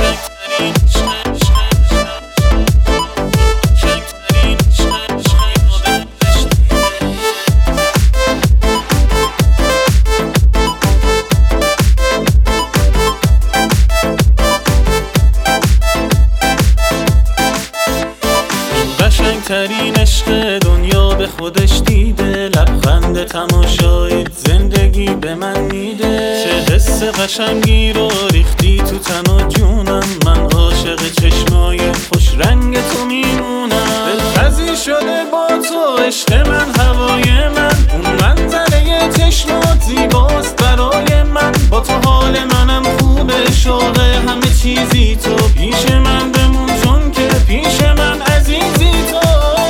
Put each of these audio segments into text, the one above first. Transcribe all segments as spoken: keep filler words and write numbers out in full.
ترین عشق دنیا به خودش دیده، لبخند تماشای زندگی به من میده. چه حس قشنگی رو ریختی تو تن و جونم، من عاشق چشمای خوش رنگ تو میمونم. دلپذیر شده با تو عشق من، هوای من، اون منظره چشمات زیباست برای من. با تو حال منم خوبه، شوق همه چیزی تو. پیش من بمون چون که پیش من عزیزی تو.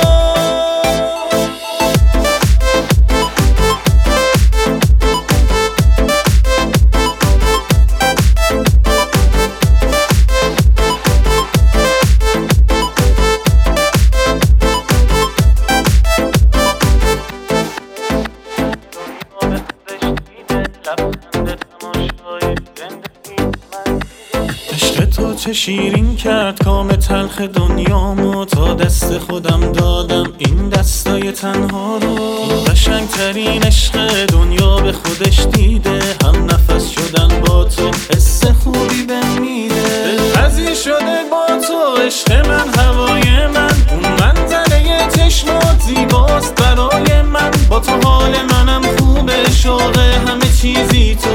عشق تو چه شیرین کرد کام تلخ دنیامو، تا دست خودم دادم این دستای تنها رو. قشنگ ترین عشق دنیا به خودش دیده، هم نفس شدن با تو حس خوبی بهم میده. دلپذیر شده با تو عشق من، هوای من، اون منظره چشمات زیباست برای من. با تو حال منم خوبه، شوق همه چیزی تو.